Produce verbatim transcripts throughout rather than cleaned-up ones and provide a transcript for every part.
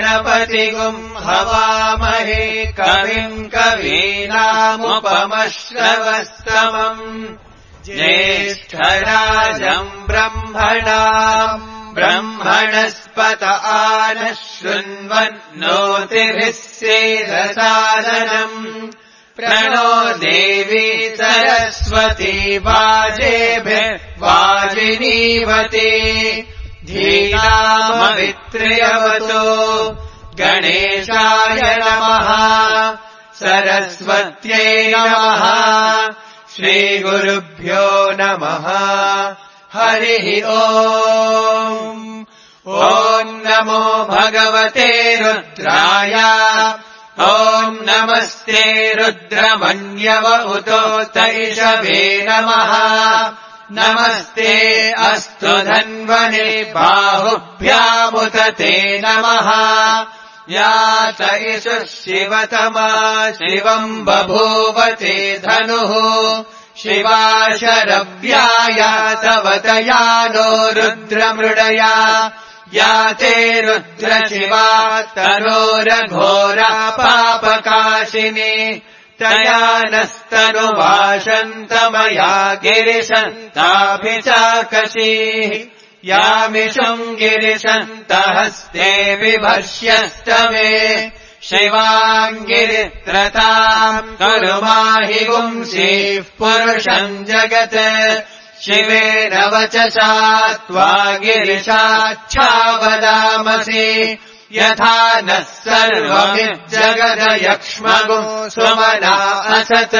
गणपतिगुम् हवामहे कविम् कवीनामुपमश्रवस्तमम् ज्येष्ठराजम् ब्रह्मणाम् ब्रह्मणस्पत आनः शृण्वन्नोतिभिः सेदसादनम् प्रणो देवी सरस्वती वाजेभिर्वाजिनीवती धीनामवित्र्यवतो गणेशाय नमः सरस्वत्यै नमः श्रीगुरुभ्यो नमः हरिः ओम् ॐ नमो भगवते रुद्राय ॐ नमस्ते रुद्रमन्यव उतोतैषवे नमः नमस्ते अस्तु धन्वने बाहुभ्यामुत ते नमः या त इषुः शिवतमा शिवम् बभूवते धनुः शिवा शरव्याया तव तया नो रुद्रमृडया या ते रुद्रशिवा तनोरघोरा पापकाशिनी तया नस्तनुवाशन्तमया गिरिशन्ताभिचाकशीः यामिषम् गिरिशन्तहस्ते बिभर्ष्यस्तमे शिवाङ्गिरित्रताम् करुमाहि पुंसीः पुरुषम् जगत् शिवेन वचसा त्वा गिरिशाच्छावदामसि यथा नः सर्वमिज्जगदयक्ष्मगुम् सुमना असत्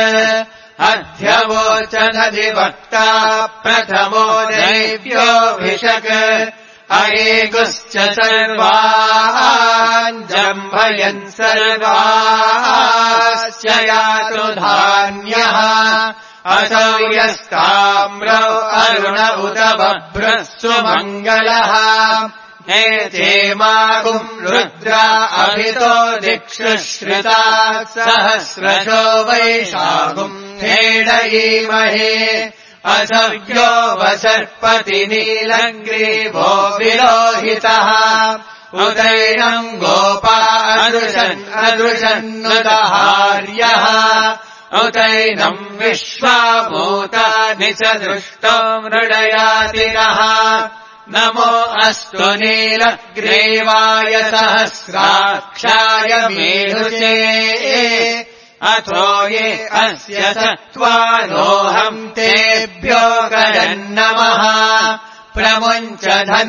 अध्यवोचनधिवक्ता प्रथमो दैव्योऽभिषक् अयेगुश्च सर्वान् जम्भयन् सर्वाश्च यातु धान्यः असौ यस्ताम्रौ अरुण उत बभ्रः सुमङ्गलः एते मागुम् रुद्रा अभितो दिक्षुश्रिता सहस्रशो वैशागुम् हेडयीमहे असव्यो वसर्पति नीलग्रीवो विलोहितः उदैनम् गोपा अदृशन् अदृशन्नुदहार्यः उदैनम् विश्वाभूतानि च दृष्टो मृडयातिनः नमो अस्तु नीलग्रीवाय सहस्राक्षाय मेरुचे अथो ये अस्य सत्त्वानोऽहम् तेभ्यो करन्नमः प्रमुञ्च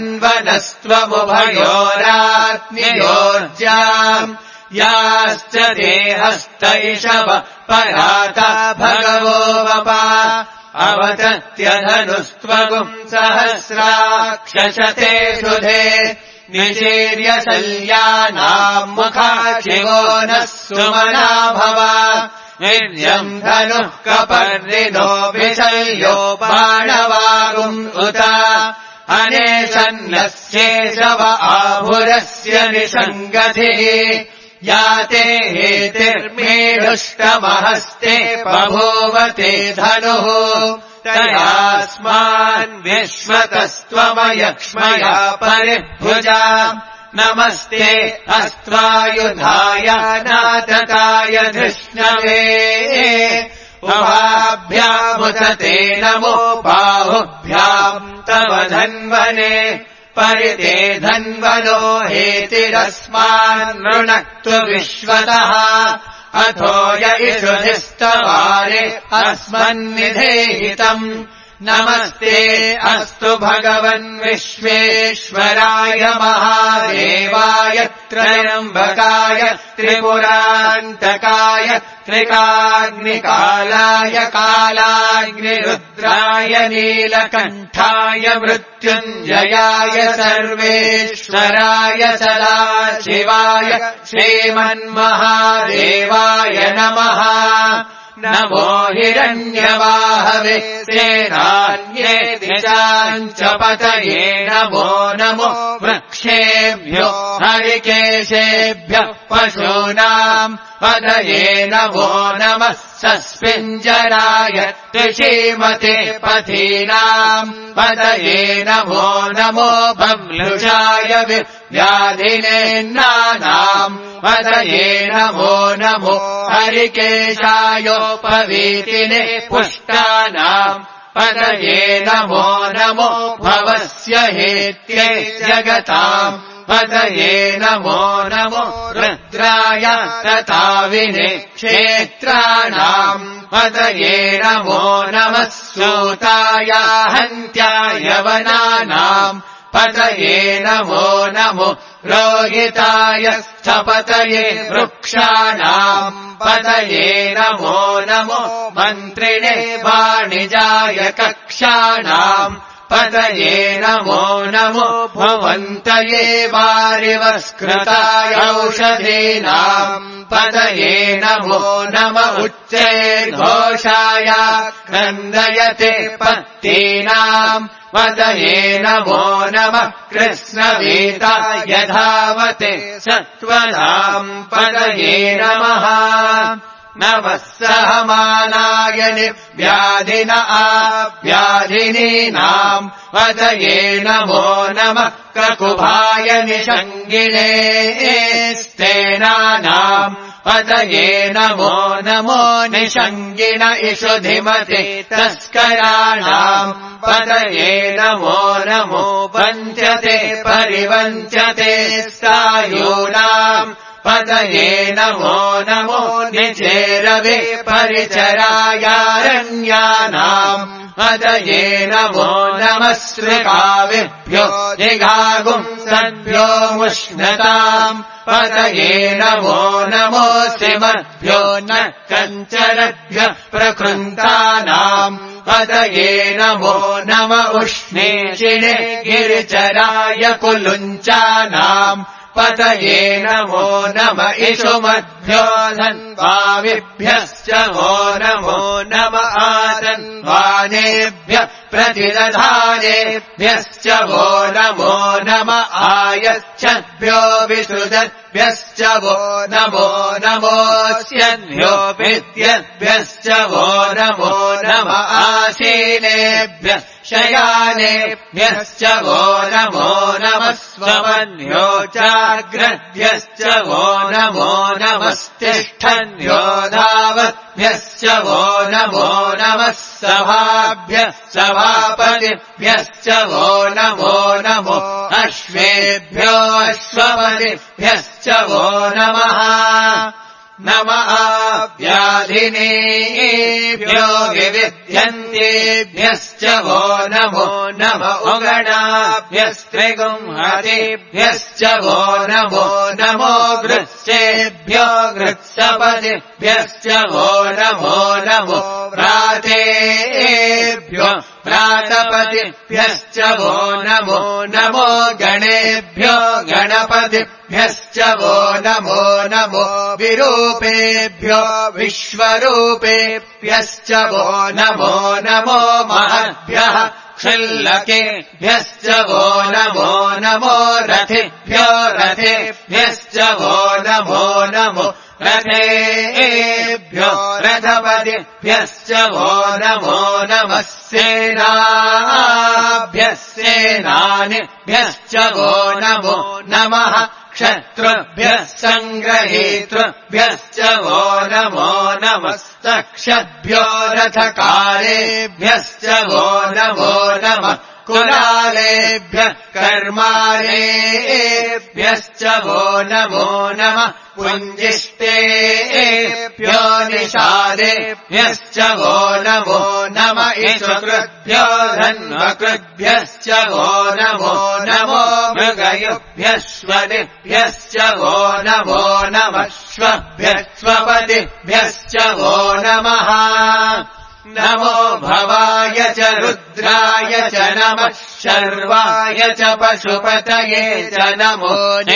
धन्वनस्त्वमुभयोरात्म्योर्जाम् याश्च देहस्त इषव पराता भगवो वपा अवतत्यधनुस्त्वगुम् सहस्राक्षशते सुधे निचीर्य शल्यानाम् मुखा शिवो नः सुमना भव निर्यम् धनुः कपर्णिनो विशल्यो बाणवागुम् उत अनेशन्नस्येषव आभुरस्य निषङ्गतिः याते हेतिर्मेढुष्टमहस्ते बभूवते धनुः तयास्मान् विश्वतस्त्वमयक्ष्मया परिभुजा नमस्ते अस्त्वायुधाय नातताय धृष्णवे उभाभ्यामुत ते नमो बाहुभ्याम् तव धन्वने परिते धन्वनो हेतिरस्मान् नृणक्तु विश्वतः अथो य इषुधिस्तवारे अस्मन्निधेहितम् नमस्ते अस्तु भगवन् विश्वेश्वराय महादेवाय त्र्यम्बकाय त्रिपुरान्तकाय त्रिकाग्निकालाय कालाग्निरुद्राय नीलकण्ठाय मृत्युञ्जयाय सर्वेश्वराय सदाशिवाय श्रीमन्महादेवाय नमः नमो हिरण्यवाहवे सेनान्ये दिशाञ्च पतये नमो नमो वृक्षेभ्यो हरिकेशेभ्यः पशूनाम् पतये नमो नमः सस्पिञ्जराय त्रिशीमते पथीनाम् पतये नमो नमो बभ्लुषाय व्याधिनेन्नानाम् पतये नमो नमो हरिकेशायोपवीतिने पुष्टानाम् पतये नमो नमो भवस्य हेत्यै जगताम् पतये नमो नमो रुद्राय तथा विने क्षेत्राणाम् पतये नमो नमः सूताय हन्त्याय वनानाम् पतये नमो नमो रोहिताय स्थपतये वृक्षाणाम् पतये नमो नमो मन्त्रिणे वाणिजाय कक्षाणाम् पतये नमो नमो भवन्तये वारिवस्कृताय औषधीनाम् पतये नमो नम उच्चैर्घोषाय क्रन्दयते पत्तीनाम् पतये नमो नमः कृष्णवीताय धावते सत्त्वनाम् पतये नमः नमः सहमानाय व्याधिन आव्याधिनीनाम् पतये नमो नमः ककुभाय निषङ्गिणे स्तेनानाम् पतये नमो नमो निषङ्गिण इषुधिमते तस्कराणाम् पतये नमो नमो वञ्चते परिवञ्चते स्थायूनाम् पतये नमो नमो निचेरवे परिचरायारण्यानाम् पतये नमो नमः श्रृगाविभ्यो जिघागुंसद्भ्यो मुष्णताम् पतये नमो नमो श्रीमद्भ्यो न कञ्चरभ्यः प्रकृन्तानाम् पतये नमो नम उष्णेशिणे गिरिचराय कुलुञ्चानाम् पतये नमो नम इषुमद्भ्यो धन्वाविभ्यश्च वो नमो नम आतन्वानेभ्यः प्रतिदधानेभ्यश्च वो नमो नम आयच्छद्भ्यो विसृजद्भ्यश्च वो नमो नमोऽस्यद्भ्यो विद्यद्भ्यश्च वो नमो नम आसीनेभ्यः शयानेभ्यश्च वो नमो नमः स्वमन्यो चाग्रद्भ्यश्च वो नमो नमस्तिष्ठन्यो धावद्भ्यश्च वो नमो नमः सभाभ्यः सभापतिभ्यश्च वो नमो नमो अश्वेभ्यो अश्वपतिभ्यश्च वो नमः नमः व्याधिनेभ्यो विविध्यन्तेभ्यश्च वो नमो नम उगणाभ्यस्त्रिगुंहतेभ्यश्च वो नमो नमो गृत्सेभ्यो गृत्सपतिभ्यश्च वो नमो नमो प्रातेभ्यो प्रातपतिभ्यश्च वो नमो नमो गणेभ्यो गणपतिभ्यश्च वो नमो नमो विरूपेभ्यो विश्वरूपेभ्यश्च वो नमो नमो महद्भ्यः क्षुल्लकेभ्यश्च वो नमो नमो रथिभ्यो रथेभ्यश्च वो नमो नमो रथेभ्यो रथपतिभ्यश्च वो नमो नमः सेनाभ्यः सेनानिभ्यश्च वो नमो नमः क्षत्रुभ्यः सङ्ग्रहेतृभ्यश्च वो नमो नमस्तक्षद्भ्यो रथकारेभ्यश्च वो नमो नमः कुलालेभ्यः कर्मारेभ्यश्च वो नमो नमः पुञ्जिष्टेभ्यो निषादेभ्यश्च वो नमो नम इषुकृभ्यो धन्वकृभ्यश्च वो नमो नमो मृगयुभ्यश्वदिभ्यश्च वो नमो नमः श्वभ्यश्वपतिभ्यश्च वो नमः नमो भवाय च रुद्राय च नमः शर्वाय च पशुपतये च नमो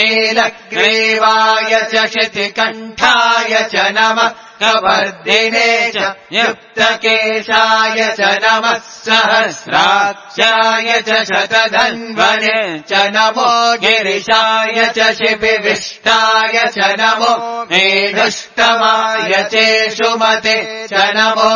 नीलग्रीवाय च शितिकण्ठाय च नमः कवर्दिने च युक्तकेशाय च नमः सहस्राक्षाय च शतधन्वने च नमो गिरिशाय च शिपिविष्टाय च नमो मेढुष्टमाय चेषुमते च नमो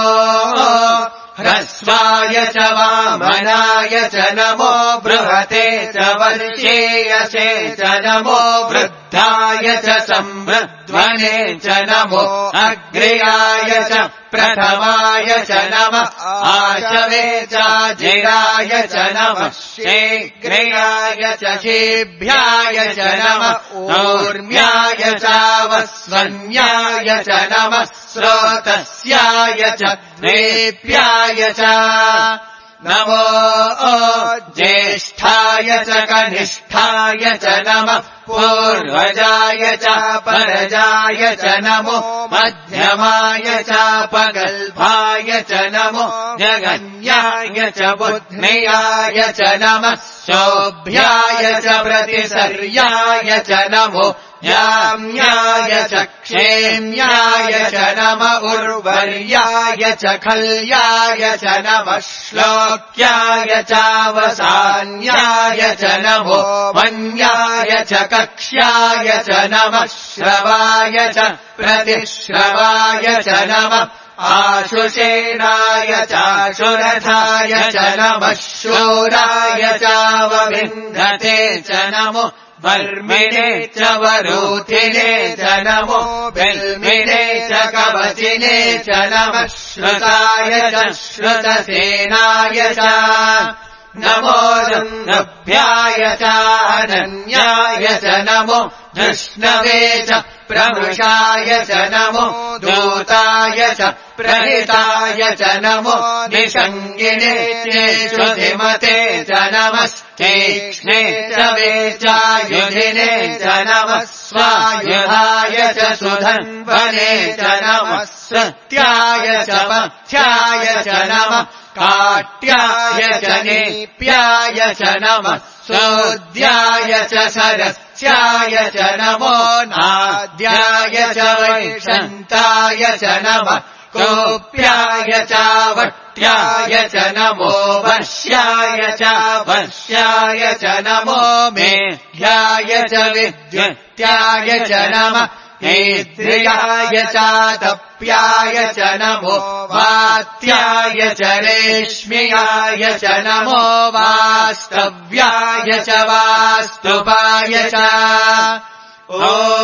ह्रस्वाय च वामनाय च नमो बृहते च वर्षेयसे च नमो वृद्धाय च संवृध्वने च नमो अग्र्याय च प्रथमाय च नमः आशवे चाजिराय च नमः शीघ्राय च शीभ्याय च नमः ऊर्म्याय चावस्वन्याय च नमः स्रोतस्याय च नेप्याय च नमो ज्येष्ठाय च कनिष्ठाय च नमः पूर्वजाय च परजाय च नमो मध्यमाय चापगल्भाय च नमो जगन्याय च बुद्ध्याय च नमः शोभ्याय च प्रतिसर्याय च नमो याम्याय च क्षेम्याय च नम उर्वर्याय च खल्याय च नमः श्लोक्याय चावसान्याय च नमो वन्याय च कक्ष्याय च नमः श्रवाय च प्रतिश्रवाय च नमः आशुषेणाय चाशुरथाय च नमः शूराय चावविन्धते च नमो वर्मिणे च वरूथिने च नमो बिल्मिने च कवचिने च नमः श्रुताय च श्रुतसेनाय च नमो दुन्दभ्याय चानन्याय च नमो धृष्णवे च प्रमृषाय च नमो दूताय च प्रहिताय च नमो निषङ्गिने चेषुधिमते च नमः तीक्ष्णे च वेचायुधिने च नमः स्वायुधाय च सुधन्वने च नमः सत्याय च पथ्याय च नमः काट्याय च नीप्याय च नमः सोद्याय च सरस्याय च नमो नाद्याय च वैशन्ताय च नमः कोप्याय चावट्याय च नमो वर्ष्याय चावर्ष्याय च नमो मेघ्याय च विद्युत्याय च नमः नेद्रियाय चातप्याय च नमो वात्याय च रेश्म्याय च नमो वास्तव्याय च वास्तुपाय च ॐ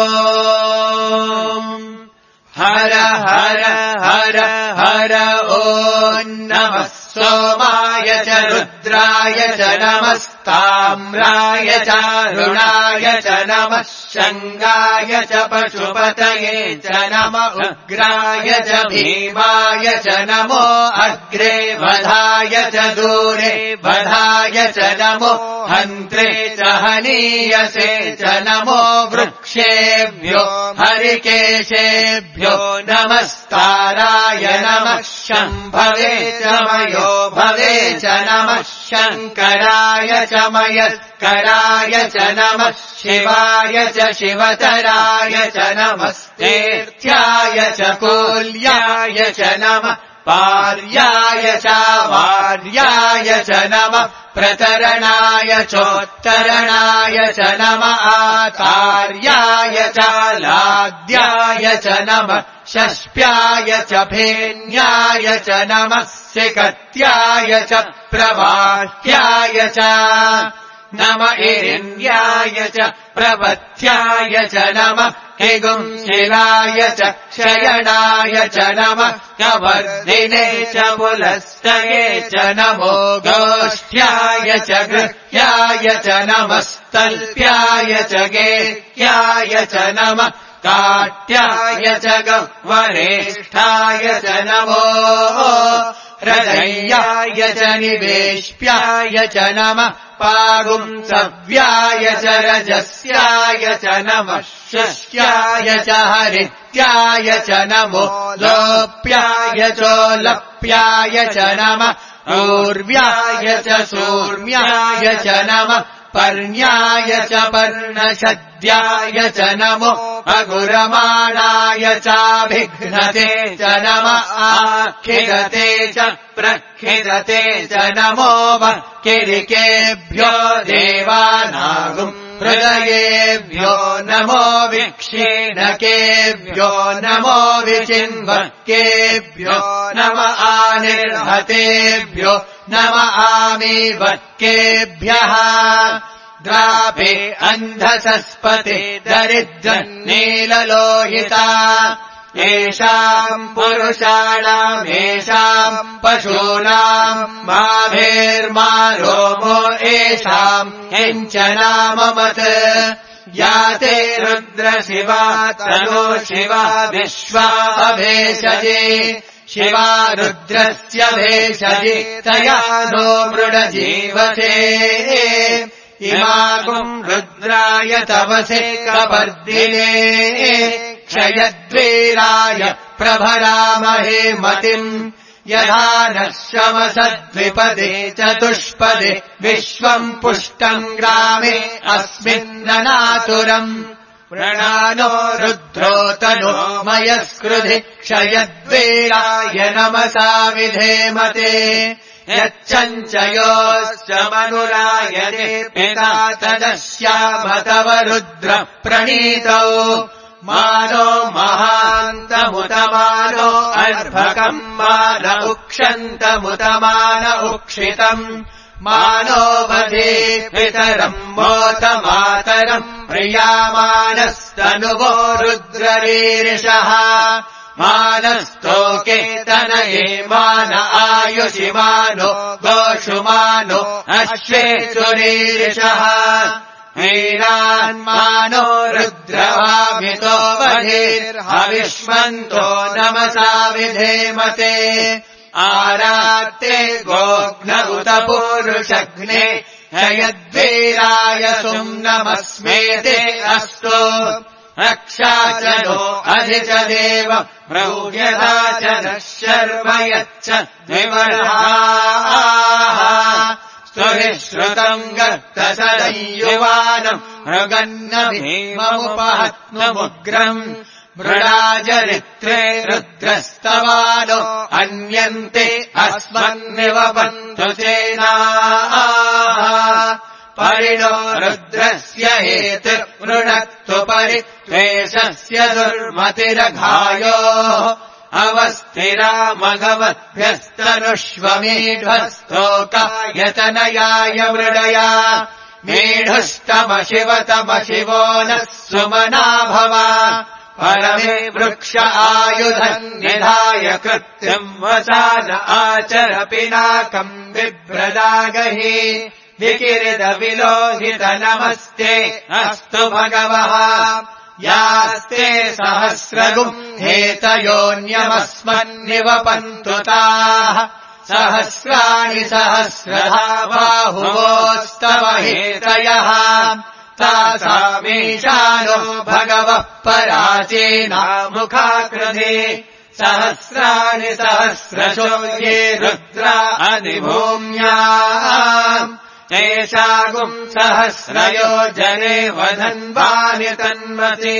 हर हर हर हर ॐ नमः सोमाय च रुद्राय च नमस्ताम्राय चारुणाय च नमः शङ्गाय च पशुपतये च नम उग्राय च भीमाय च नमो अग्रे वधाय च दूरे वधाय च नमो हन्त्रे च हनीयसे च नमो वृक्षेभ्यो हरिकेशेभ्यो नमस्ताराय नमः शम्भवे च मयो भवे च नमः शङ्कराय च मयत्कराय च नमः शिवाय च शिवतराय च नमस्तेर्थ्याय च कूल्याय च नमः पार्याय चावार्याय च नमः प्रतरणाय चोत्तरणाय च नमः आतार्याय चालाद्याय च नमः शष्प्याय च फेन्याय च नमः सिकत्याय च प्रवाह्याय च नम इरिन्याय च प्रपथ्याय च नमः हिगुंशिलाय च क्षयणाय च नमः कवर्धिने च पुलस्तये च नमो गोष्ठ्याय च गृह्याय च नमस्तल्प्याय च गेह्याय च नमः काट्याय च गह्वरेष्ठाय च नमो रजय्याय च निवेश्याय च नमः पागुंसव्याय च रजस्याय च नमः शिष्याय च हरित्याय च नमो लोप्याय चोलप्याय च नमः ऊर्व्याय च सूर्म्याय च नमः पर्ण्याय च पर्णशद्याय च नमो अगुरमाणाय चाभिघ्नते च नमः आखिदते च प्रखिदते च नमो वक्किरिकेभ्यो देवानागुम् हृदयेभ्यो नमो विक्षीणकेभ्यो नमो विचिन्वक्केभ्यो नम आनिर्हतेभ्यो नम आमीवक्केभ्यः द्रापे अन्धसस्पते दरिद्रन्नीललोहिता येषाम् पुरुषाणाम् येषाम् पशूनाम् माभेर्मा रोमो येषाम् किञ्च नाममत् याते रुद्रशिवा तनो शिवा विश्वा भेषजे शिवा रुद्रस्य भेषजे तया नो मृडजीवसे इमागुम् रुद्राय तवसे कपर्दिने क्षयद्वीराय प्रभरामहे मतिम् यथा नः शमसद्विपदे चतुष्पदे विश्वम् पुष्टम् ग्रामे अस्मिन्ननातुरम् प्रणानो रुद्रो तनो मयस्कृधि क्षयद्वीराय नमसा विधेमते यच्छञ्चयोश्च मनुरायते पिता तदस्याम तव रुद्र प्रणीतौ मानो महान्तमुतमानो अर्भकम् मान उक्षन्तमुतमान उक्षितम् मानो वधे पितरम् मोतमातरम् प्रियामानस्तनुवो रुद्ररीरिषः मानस्तोके तनये मान आयुषि मानो गोषुमानो अश्वेषुरीरिषः हीरान्मानो रुद्रवामितो वधेर्हविष्मन्तो नमसा विधेमते आरात्ते गोघ्न उत पूरुषघ्ने क्षयद्वीराय सुम्नमस्मेते अस्तु रक्षा च नो अधि च देव प्रौढ्यता च नः शर्म यच्च विवर्हाः स्तुरिश्रुतम् गर्तसदयुवानम् मृगन्न भीममुपहत्नुमुग्रम् मृडाजरित्रे रुद्रस्तवानो अन्यन्ते अस्मन्निवपन्तु सेनाः परिणो रुद्रस्य हेतिर्मृणक्तु परित्वेषस्य दुर्मतिरघायोः अवस्थिरा मघवद्भ्यस्तनुष्वमीढस्तोकायतनयाय मृडया मेढुस्तमशिवतमशिवो नः सुमना भव परमे वृक्ष आयुधम् निधाय कृत्यम् वसान आचर पिनाकम् बिभ्रदागहि विकिरिदविलोहित नमस्ते अस्तु भगवः यास्ते सहस्रगुम् हेतयोऽन्यमस्मन्निवपन्तु ताः सहस्राणि सहस्रधा बाहुवोस्तव हेतयः तासामीशानो भगवः पराचीनामुखाकृधे सहस्राणि सहस्रशो ये रुद्रा अधिभूम्याम् तेषागुम् सहस्रयोजने वधन्वानि तन्मसि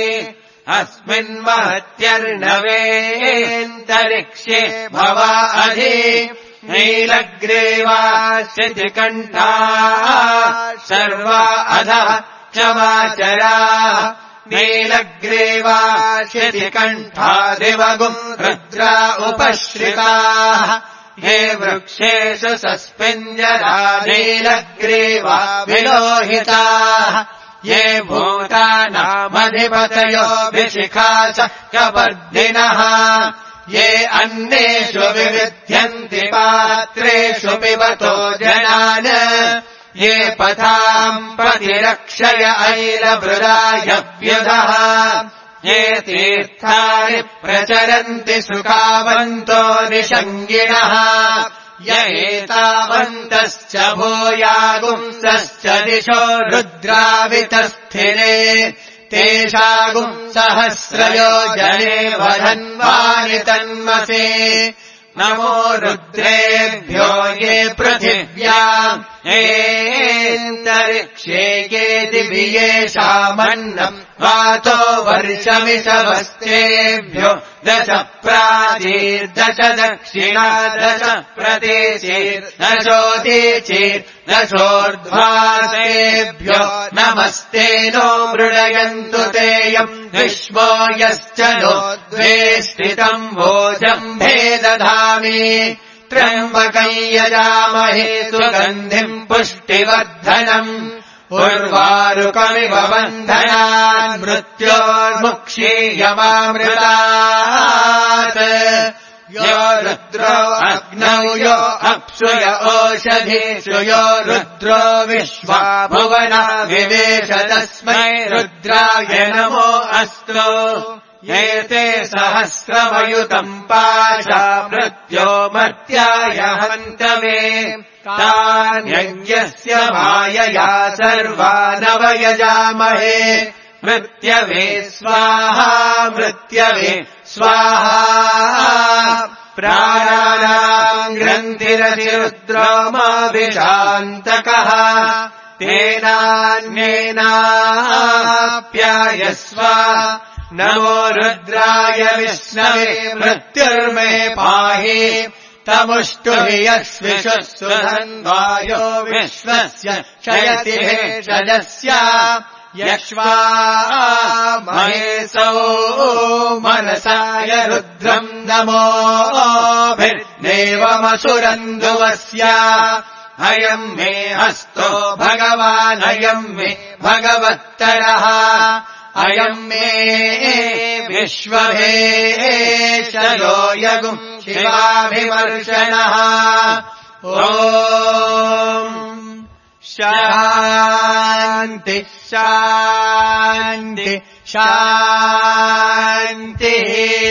अस्मिन्महत्यर्णवेऽन्तरिक्षे भवा अधि नीलग्रीवा शितिकण्ठा सर्वा अधः क्षमाचरा नीलग्रीवा शितिकण्ठा दिवगुम् रुद्रा उपश्रिताः ये वृक्षेषु सस्पिञ्जरा नीलग्रीवा विलोहिताः ये भूतानामधिपतयो विशिखा च कपर्दिनः ये अन्नेषु विविध्यन्ति पात्रेषु पिबतो जनान् ये पथाम् प्रतिरक्षय ऐलभृदाय व्युधः ये तीर्थानि प्रचरन्ति सुखावन्तो निषङ्गिणः य एतावन्तश्च भूयागुंसश्च दिशो रुद्रावितस्थिरे तेषागुम् सहस्रयोजने वधन्वानि तन्मसे नमो रुद्रेभ्यो ये पृथिव्याम् येऽन्तरिक्षे ये दिव्येषामन्नम् वातो वर्षमिषवस्तेभ्यो दश प्राचीर्दश दक्षिणा दश प्रतीचीर्दशोदीचीर्दशोर्ध्वासेभ्यो नमस्ते नो मृडयन्तु तेयम् विश्वो यश्च नो द्वे स्थितम् भोजम्भे दधामि त्र्यम्बकम् यजामहे सुगन्धिम् पुष्टिवर्धनम् उर्वारुकमिव बन्धनान् मृत्योर्मुक्षीयमामृतात् यो रुद्रो अग्नौ यो अप्सु य ओषधीषु यो रुद्रो विश्वा भुवना विवेश तस्मै रुद्राय नमो अस्तु एते सहस्रमयुतम् पाशा मृत्यो मर्त्याय हन्तवे तान्यज्ञस्य मायया सर्वानवयजामहे मृत्यवे स्वाहा मृत्यवे स्वाहा प्राणानाम् ग्रन्थिरतिरुद्रोमाभिशान्तकः तेनान्येनाप्यायस्व नमो रुद्राय विष्णवे मृत्युर्मे पाहि तमुष्टुहि यश्विषुः सुधन्वायो विश्वस्य क्षयति भेषजस्य यक्ष्वा महेशो मनसाय रुद्रम् नमोभिर्देवमसुरन्दुवस्य अयम् मे हस्तो भगवान् अयम् मे भगवत्तरः अयम् मे विश्वभेशयो यगुम् शिवाभिमर्शनः ॐ शान्ति शान्ति शान्तिः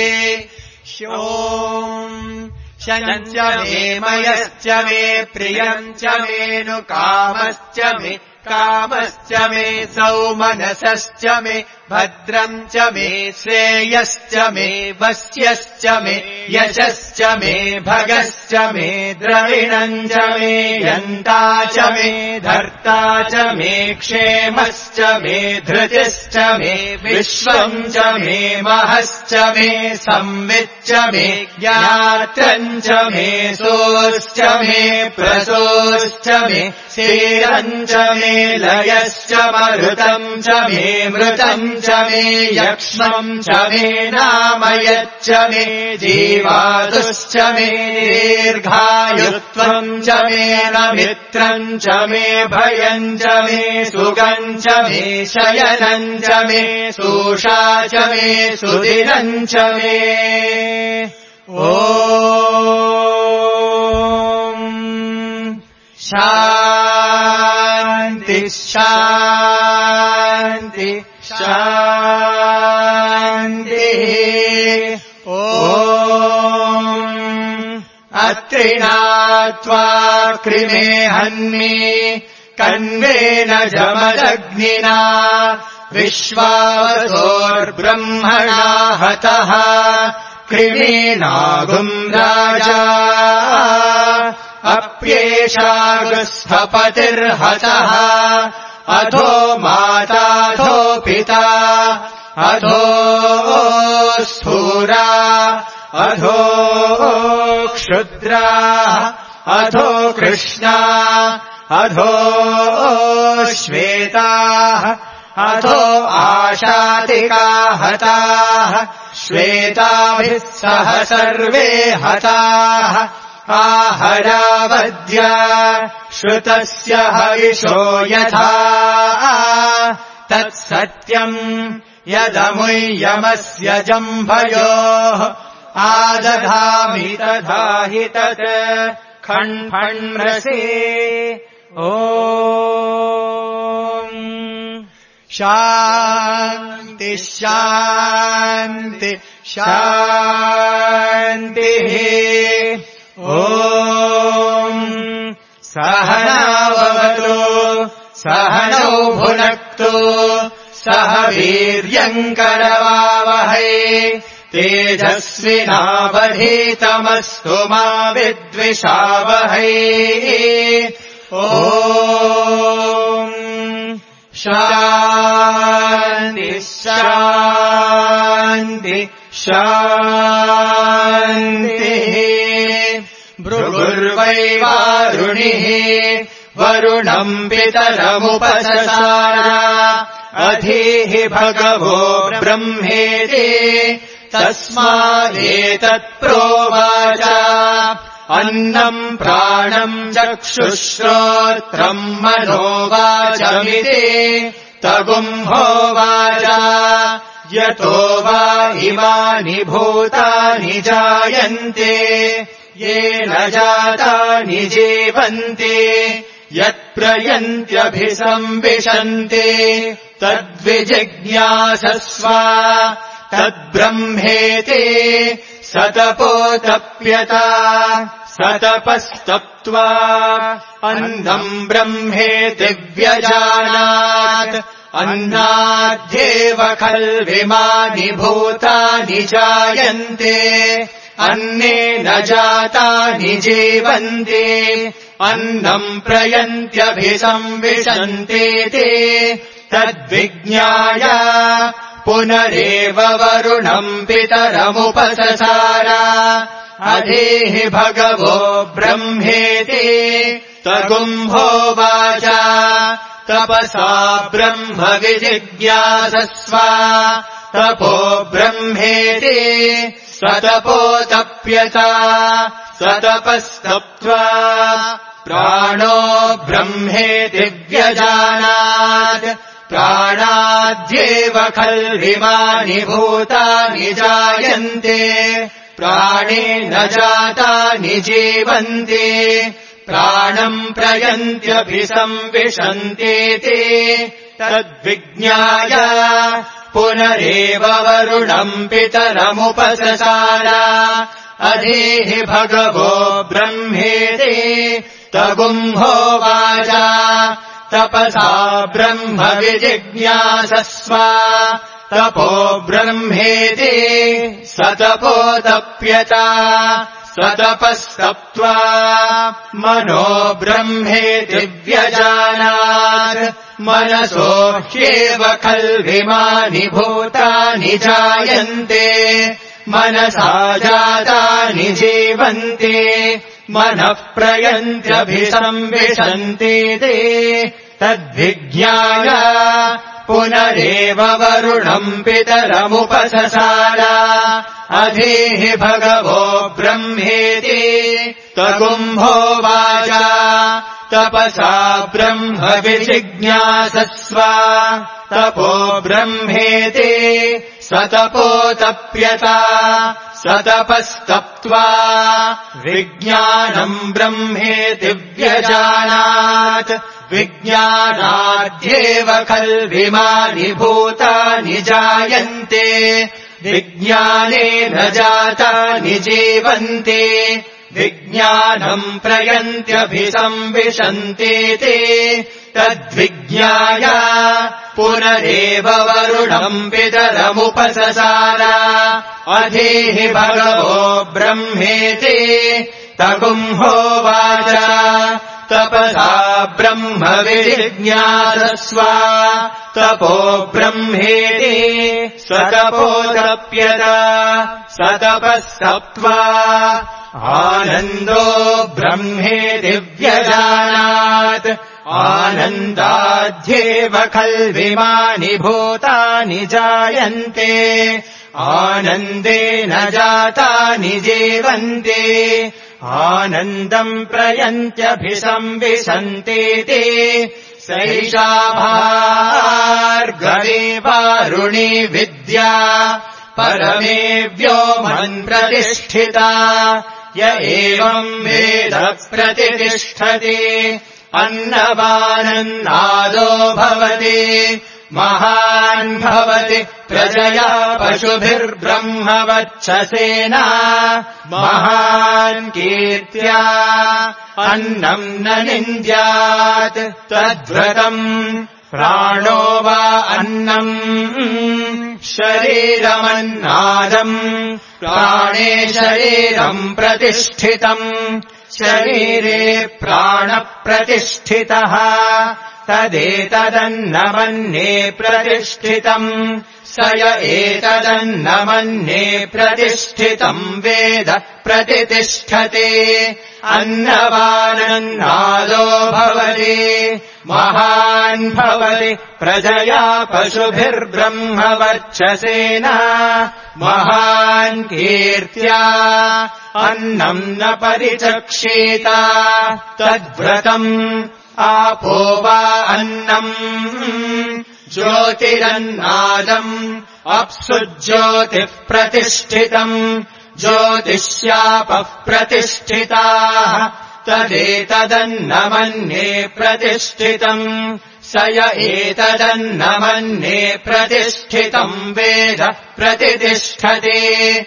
ॐ शञ्च मे मयश्च मे प्रियम् च मेऽनुकामश्च मे कामश्च मे सौमनसश्च मे भद्रम् च मे श्रेयश्च मे वस्यश्च मे यशश्च मे भगश्च मे द्रविणम् च मे यन्ता च मे धर्ता च मे क्षेमश्च मे धृतिश्च मे विश्वम् च मे महश्च मे संविच्च मे ज्ञात्रम् च मे सोश्च मे प्रसोश्च मे क्षीरम् च मे लयश्च मरुतम् च मे मृतम् च मे यक्ष्मम् च मे नामयच्च मे जीवादुश्च मे दीर्घायुत्वम् च मे नमित्रम् च मे भयम् च मे सुगम् च मे शयनम् च मे सूषा च मे सुदिनम् च मे ॐ शान्ति शान्ति शान्तिः ॐ अत्रिणात्वा कृमे हन्मि कन्वेन जमदग्निना विश्वावसोर्ब्रह्मणा हतः कृमीनागुम् राजा अप्येषागुस्थपतिर्हतः अधो माताधो पिता अधो स्थूरा अधो क्षुद्रा अधो कृष्णा अधो श्वेताः अधो आशातिका हताः श्वेताभिः सह सर्वे हताः आहरावद्या श्रुतस्य हविषो यथा तत्सत्यम् यदमुय्यमस्य जम्भयोः आदधामि तथा हि तत् खण्फण्मृषे ॐ शान्ति शान्ति शान्तिः। ॐ सहनावतु सहनौ भुनक्तु सह वीर्यङ्करवावहै तेजस्विनावधीतमस्तु मा विद्विषावहै। ॐ शान्ति शान्ति शान्तिः। भृगुर्वैवारुणिः वरुणम् पितरमुपससार अधीः भगवो ब्रह्मेति तस्मादेतत्प्रोवाच अन्नम् प्राणम् चक्षुश्रोत्रम् मनोवाचमिति तगुम्होवाच यतो वा इमानि भूतानि जायन्ते येन जातानि जीवन्ते यत्प्रयन्त्यभिसंविशन्ते तद्विजिज्ञासस्व तद्ब्रह्मेति सतपोतप्यता सतपस्तप्त्वा अन्नम् ब्रह्मेति व्यजानात् अन्नाद्येव खल्विमानि भूतानि जायन्ते अन्नेन जातानि जीवन्ते अन्नम् प्रयन्त्यभिसंविशन्तेति तद्विज्ञाय पुनरेव वरुणम् पितरमुपससार अधीः भगवो ब्रह्मेति तगुम्होवाच तपसा ब्रह्म विजिज्ञासस्व तपो ब्रह्मेति सतपोतप्यता सतपस्तप्त्वा प्राणो ब्रह्मेति व्यजानात् प्राणाद्येव खल्विमानि भूतानि जायन्ते प्राणेन जातानि जीवन्ते प्राणम् प्रयन्त्यभिसंविशन्तेति तद्विज्ञाय पुनरेव वरुणम् पितरमुपससार अधीः भगवो ब्रह्मेति तगुम्होवाच तपसा ब्रह्म विजिज्ञासस्व तपो ब्रह्मेति सतपोतप्यता सतपस्तप्त्वा मनो ब्रह्मेति व्यजानात् मनसो ह्येव खल्विमानि भूतानि जायन्ते मनसा जातानि जीवन्ते मनः प्रयन्त्यभिसंविशन्तेति तद्विज्ञाय पुनरेव वरुणम् पितरमुपससार अधीः भगवो ब्रह्मेति तगुम्होवाच तपसा ब्रह्म विजिज्ञासस्व तपो ब्रह्मेति सतपोतप्यता सतपस्तप्त्वा विज्ञानम् ब्रह्मेति व्यजानात् विज्ञानाद्येव खल्विमानि भूतानि जायन्ते विज्ञानेन जातानि जीवन्ते विज्ञानम् प्रयन्त्यभिसंविशन्तेति तद्विज्ञाय पुनरेव वरुणम् पितरमुपससार अधीः भगवो ब्रह्मेति तगुम्होवाच तपसा ब्रह्म विजिज्ञासस्व तपो ब्रह्मेति सतपोतप्यता सतपस्तप्त्वा आनन्दो ब्रह्मेति व्यजानात् आनन्दाद्येव खल्विमानि भूतानि जायन्ते आनन्देन जातानि जीवन्ते आनन्दम् प्रयन्त्यभिसंविशन्तेति सैषा भार्गवी वारुणी विद्या परमे व्योमन् प्रतिष्ठिता य एवम् वेद प्रतिष्ठति अन्नवानन्नादो भवति महान् भवति प्रजया पशुभिर्ब्रह्मवक्षसेन महान् कीर्त्या अन्नम् न निन्द्यात् तद्व्रतम् प्राणो वा अन्नम् शरीरमन्नादम् प्राणे शरीरम् प्रतिष्ठितम् शरीरे प्राणप्रतिष्ठितः तदेतदन्नमन्ये प्रतिष्ठितम् स य एतदन्नमन्ये प्रतिष्ठितम् वेद प्रतितिष्ठते अन्नवानन्नादो भवति महान् भवति प्रजया पशुभिर्ब्रह्मवर्चसेन महान् कीर्त्या अन्नम् न परिचक्षेत तद्व्रतम् आपो वा अन्नम् ज्योतिरन्नादम् अप्सु ज्योतिः प्रतिष्ठितम् ज्योतिष्यापः प्रतिष्ठिताः तदेतदन्नमन्ये प्रतिष्ठितम् स य एतदन्नमन्ये प्रतिष्ठितम् वेद प्रतितिष्ठते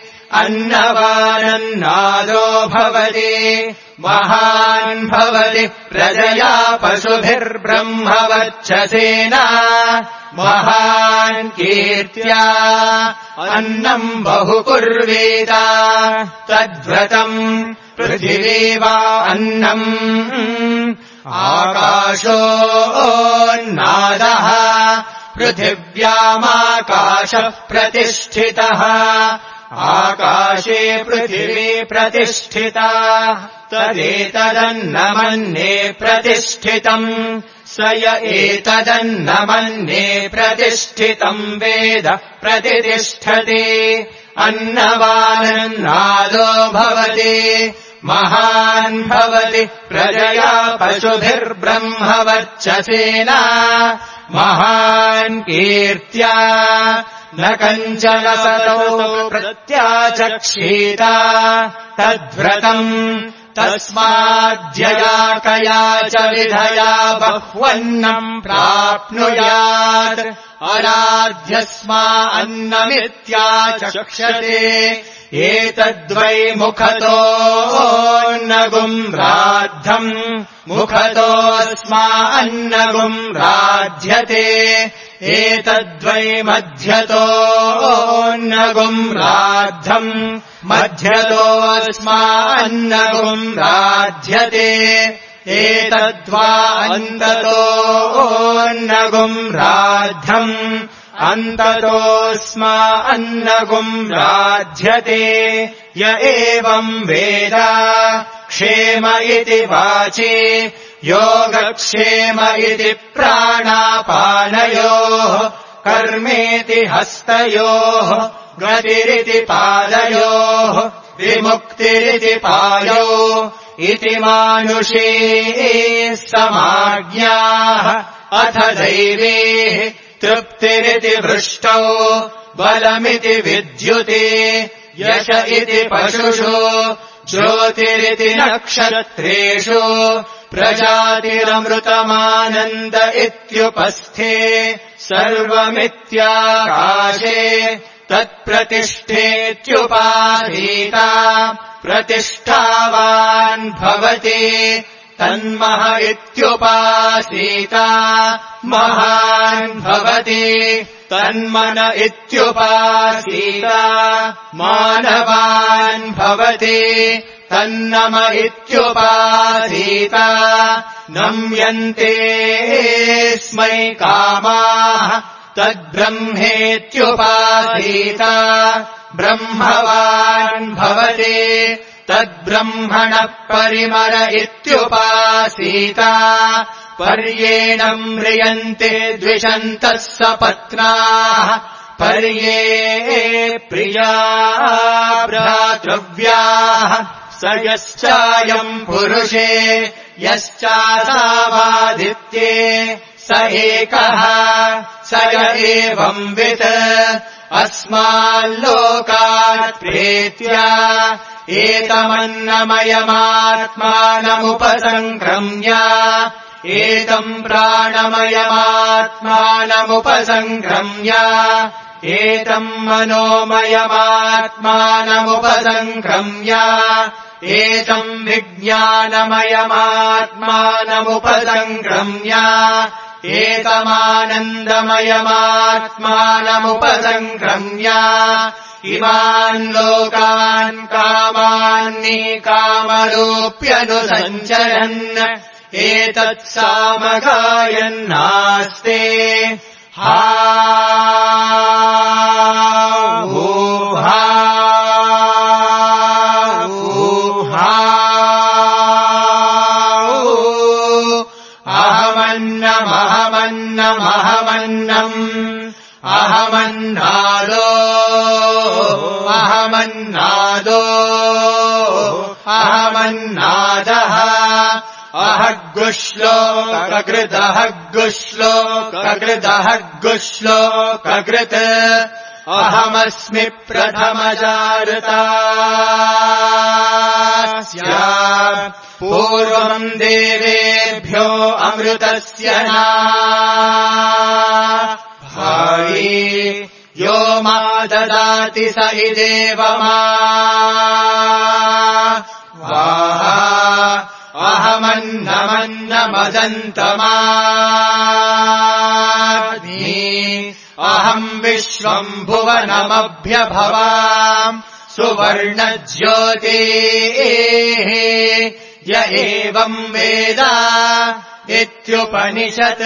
अन्नवानन्नादो भवति महान् भवति प्रजया पशुभिर्ब्रह्मवर्चसेन महान् कीर्त्या अन्नम् बहुकुर्वेत तद्व्रतम् पृथिवी वा अन्नम् आकाशोऽन्नादः पृथिव्यामाकाशः प्रतिष्ठितः आकाशे पृथिवी प्रतिष्ठिता तदेतदन्नमन्ये प्रतिष्ठितम् स य एतदन्नमन्ये प्रतिष्ठितम् वेद प्रतितिष्ठते अन्नवानन्नादो भवति महान् भवति प्रजया पशुभिर्ब्रह्मवर्चसेन महान् कीर्त्या न कञ्चन सतो प्रत्याचक्षीत तद्व्रतम् तस्माद्यया कया च विधया बह्वन्नम् प्राप्नुयात् अराध्यस्मा अन्नमित्याचक्षते एतद्वै मुखतोऽन्नगुम् राद्धम् मुखतोऽस्मा अन्नगुम् राध्यते एतद्वै मध्यतोऽन्नगुम् राद्धम् मध्यतोऽस्मा अन्नगुम् राध्यते एतद्वा अन्ततोऽन्नगुम् राद्धम् अन्ततोऽस्मा अन्नगुम् राध्यते य एवम् वेद क्षेम इति वाचि योगक्षेम इति प्राणापानयोः कर्मेति हस्तयोः गतिरिति पादयोः विमुक्तिरिति पायौ इति मानुषे समाज्ञाः अथ दैवेः तृप्तिरिति वृष्टौ बलमिति विद्युते यश इति पशुषु ज्योतिरिति नक्षत्रेषु प्रजातिरमृतमानन्द इत्युपस्थे सर्वमित्याकाशे तत्प्रतिष्ठेत्युपाधीता प्रतिष्ठावान् भवति तन्मह इत्युपासीता महान् भवति तन्मन इत्युपासीता मानवान् भवति तन्नम इत्युपासीता नम्यन्ते स्मै कामाः तद्ब्रह्मेत्युपासीता ब्रह्मवान् भवति तद्ब्रह्मणः परिमर इत्युपासीता पर्येणम् म्रियन्ते द्विषन्तः सपत्नाः पर्ये प्रिया भ्रातृव्याः स यश्चायम् पुरुषे यश्चासावादित्ये स एकः स य एवंवित् अस्माल्लोकात् प्रेत्या एतमन्नमयमात्मानमुपसङ्क्रम्य एतम् प्राणमयमात्मानमुपसङ्क्रम्य एतम् मनोमयमात्मानमुपसङ्क्रम्य एतम् विज्ञानमयमात्मानमुपसङ्क्रम्य एतमानन्दमयमात्मानमुपसङ्क्रम्य इमान् लोकान् कामान्निकामरूप्यनुसञ्चरन् एतत्सामगायन्नास्ते हा ऊहा ऊहा अहमन्नमहमन्नमहमन्नम् अहमन्नादो अहमन्नादो अहमन्नादः अहग्गुश्लोककृतः गुश्लोककृतः गुश्लोककृत् अहमस्मि प्रथमजारतास्य पूर्वम् देवेभ्यो अमृतस्य ना भावी यो मा ददाति स इदेव मा वाह अहमन्नमन्नमदन्तमाग्नि अहम् विश्वम् भुवनमभ्यभवाम् सुवर्णज्योतेः य एवम् वेद इत्युपनिषत्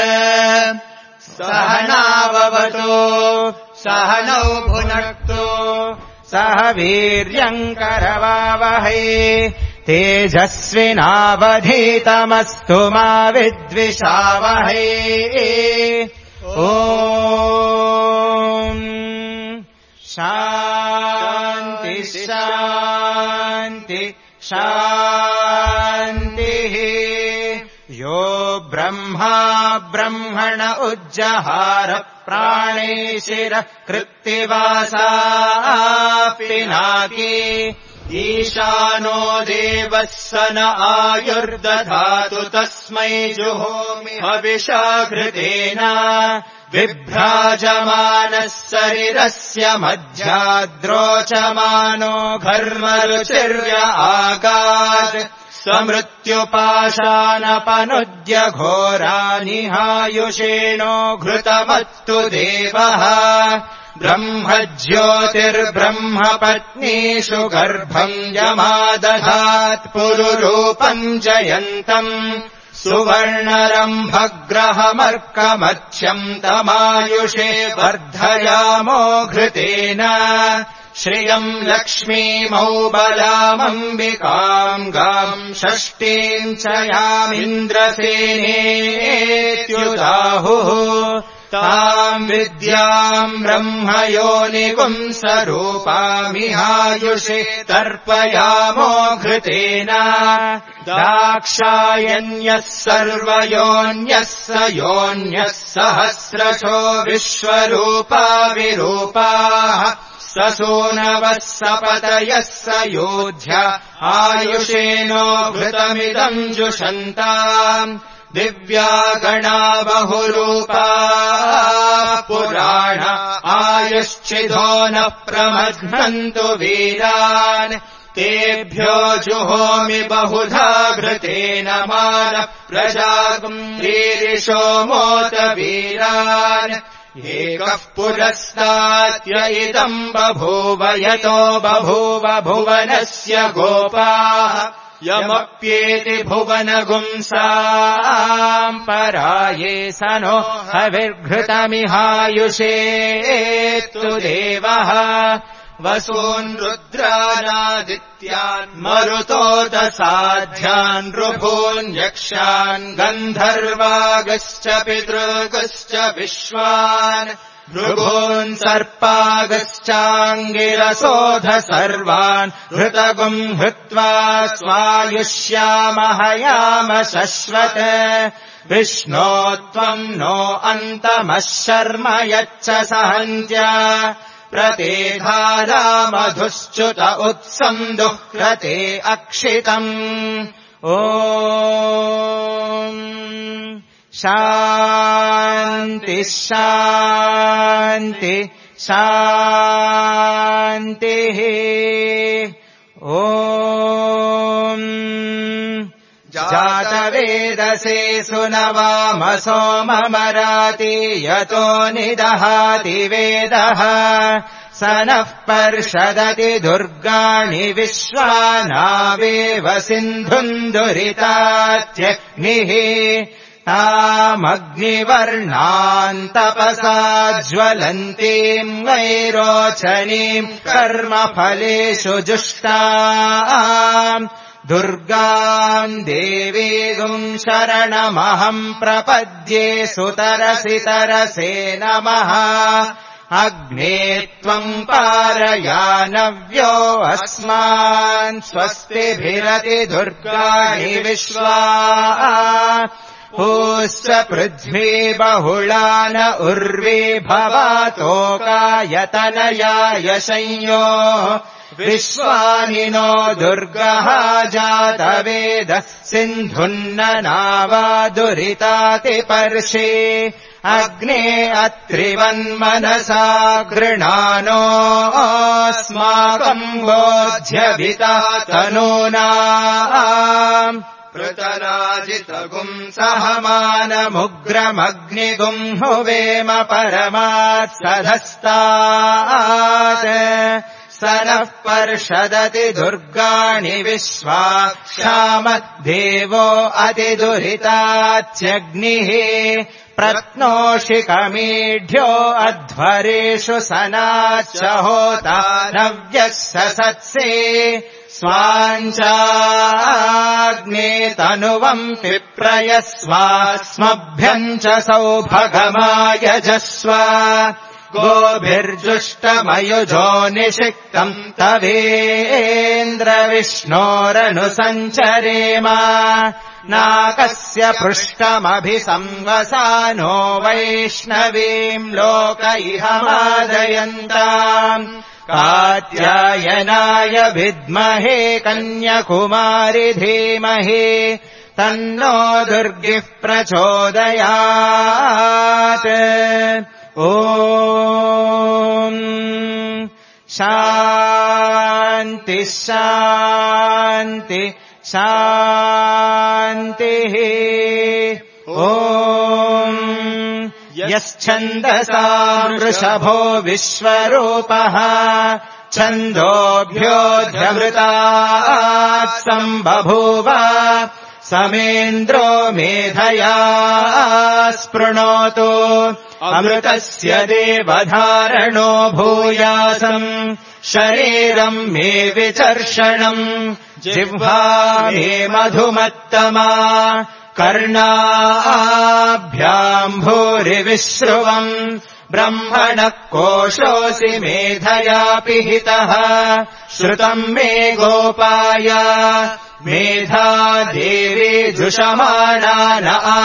सहनाववतु सहनौ भुनक्तु सह वीर्यम् करवावहै तेजस्विनावधीतमस्तु मा विद्विषावहै ॐ शान्ति शान्ति शान्तिः यो ब्रह्मा ब्रह्मण उज्जहार प्राणे शिरः कृत्तिवासा पिनाकी ईशानो देवः स न आयुर्दधातु तस्मै जुहोमि हविषा घृतेन बिभ्राजमानः शरीरस्य मध्याद्रोचमानो घर्मरुचिर्य आगात् समृत्युपाशानपनुद्य घोरानिहायुषेणो घृतमत्तु देवः ब्रह्मज्योतिर्ब्रह्मपत्नीषु गर्भम् यमादधात् पुरुरूपम् जयन्तम् सुवर्णरम्भग्रहमर्कमध्यम् तमायुषे वर्धयामो घृतेन श्रियम् लक्ष्मीमौबलामम्बिकाम् गाम् षष्ठीम् च यामिन्द्रसेनेत्युदाहुः ताम् विद्याम् ब्रह्मयोनिपुंसरूपामिहायुषे तर्पयामो घृतेन दाक्षायण्यः सर्वयोन्यः स योन्यः सहस्रशो विश्वरूपा विरूपाः ससूनवः सपतयः स योध्य आयुषेनो घृतमिदम् जुषन्ताम् दिव्या गणा बहुरूपा पुराण आयुश्चिदो न प्रमध्नन्तु वीरान् तेभ्यो जुहोमि बहुधा घृतेन मानः प्रजागुम्रीरिषो मोत वीरान् एकः पुरस्तात्य इदम् बभूव यतो बभूव भुवनस्य गोपाः यमप्येति भुवनगुंसाम् पराये स नो हविर्घृतमिहायुषेत्तु देवः वसून् रुद्रानादित्यान् मरुतोदसाध्यान् ऋभून् यक्षान् गन्धर्वागश्च पितृगश्च विश्वान् भृगून् सर्पागश्चाङ्गिरसोध सर्वान् हृतगुम् हृत्वा स्वायुष्यामहयाम शश्वत् विष्णो त्वम् नो अन्तमः शर्म यच्च सहन्त्या प्रतेधारामधुश्च्युत उत्सम् दुह्रते अक्षितम् ॐ शान्ति शान्ति शान्तिः ॐ जातवेदसे सुनवामसो ममराति यतो निदहाति वेदः स नः पर्षदति दुर्गाणि विश्वानावेव सिन्धुम् दुरितात्यग्निः तामग्निवर्णाम् तपसा ज्वलन्तीम् वैरोचनीम् कर्मफलेषु जुष्टाम् दुर्गाम् देवीगुम् शरणमहम् प्रपद्ये सुतरसि तरसे नमः अग्ने त्वम् पारयानव्यो अस्मान् स्वस्तिभिरति दुर्गाणि विश्वा पूश्च पृथ्वी बहुलान उर्वी भवातोकायतनयाय संयो विश्वानि नो दुर्गः जातवेदः सिन्धुन्न नावा दुरितातिपर्षे अग्ने अत्रिवन्मनसा गृणानो अस्माकम् बोध्यविता तनूना पृतराजितगुम् सहमानमुग्रमग्निगुम् हुवेम परमात्सधस्तात् स नः पर्षदति दुर्गाणि विश्वा क्षामद्देवो अतिदुरितात्यग्निः प्रत्नोषिकमीढ्यो अध्वरेषु सनाच्च होता नव्यः ससत्से स्वाञ्चाग्ने तनुवम् पिप्रयस्वास्मभ्यम् च सौभगमायजस्व गोभिर्जुष्टमयुजो निषिक्तम् तवेन्द्रविष्णोरनुसञ्चरेम नाकस्य पृष्ठमभिसंवसानो वैष्णवीम् लोक इह मादयन्ताम् कात्यायनाय विद्महे कन्याकुमारि धीमहि तन्नो दुर्गिः प्रचोदयात् ॐ शान्ति शान्ति शान्तिः ॐ यश्छन्दसा वृषभो विश्वरूपः छन्दोभ्योऽध्यमृतात् सम्बभूव समेन्द्रो मेधया स्पृणोतु अमृतस्य देवधारणो भूयासम् शरीरम् मे विचर्षणम् जिह्वा मे मधुमत्तमा कर्णाभ्याम् भूरिविश्रुवम् ब्रह्मणः कोशोऽसि मेधया पिहितः श्रुतम् मे गोपाय मेधा देवी जुषमाणा न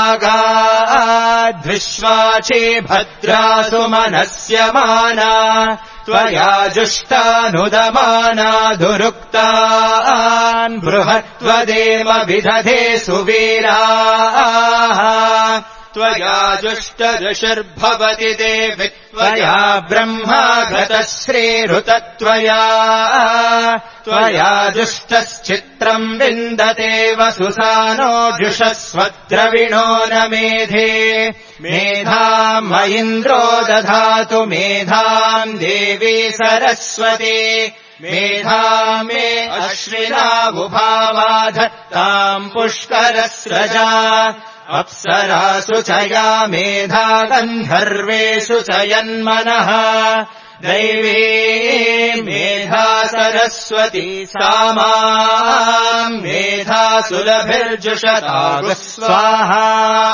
आगाद्विश्वाचे भद्रासु मनस्यमाना त्वया जुष्टानुदमाना दुरुक्तान् बृहत्वदेव विदधे सुवीराः त्वया जुष्टदशर्भवति देवि त्वया ब्रह्मा गतः श्रीरुतत्वया त्वया जुष्टश्चित्रम् विन्दते वसुसानो जुषस्वद्रविणो न मेधे मेधाम् मयिन्द्रो दधातु मेधाम् देवी सरस्वती मेधा मे अश्विना उभावाधत्ताम् पुष्करस्रजा अप्सरासु च या मेधा गन्धर्वेषु च यन्मनः दैवी मेधा सरस्वती सा माम् मेधा सुलभिर्जुषतागु स्वाहा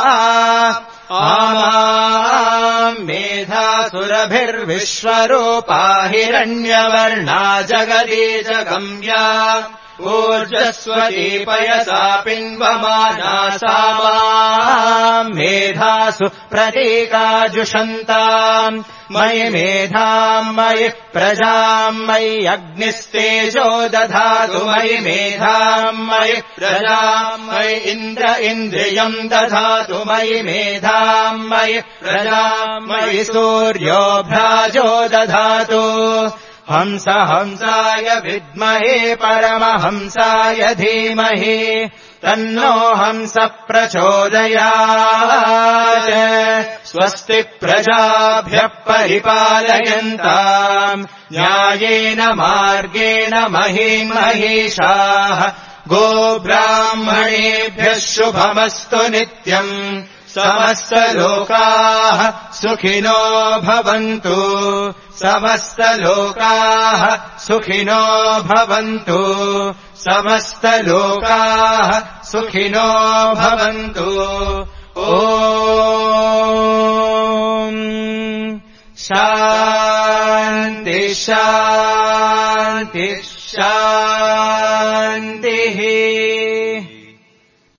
आमाम् मेधा सुरभिर्विश्वरूपा हिरण्यवर्णा जगदी जगम्या ऊर्जस्वती पयसा पिन्वमाना सा माम् मेधासु प्रतीकाजुषन्ताम् मयि मेधाम् मयि प्रजाम् मयि अग्निस्तेजो दधातु मयि मेधाम् मयि प्रजाम् मयि इन्द्र इन्द्रियम् दधातु मयि मेधाम् मयि प्रजाम् मयि सूर्यो भ्राजो दधातु हंस हंसाय विद्महे परमहंसाय धीमहि तन्नो हंस प्रचोदयात् स्वस्ति प्रजाभ्यः परिपालयन्ताम् न्यायेन मार्गेण महीम् महिषाः गोब्राह्मणेभ्यः शुभमस्तु नित्यम् समस्तलोकाः सुखिनो भवन्तु समस्तलोकाः सुखिनो भवन्तु समस्तलोकाः सुखिनो भवन्तु ॐ शान्ति शान्ति शान्तिः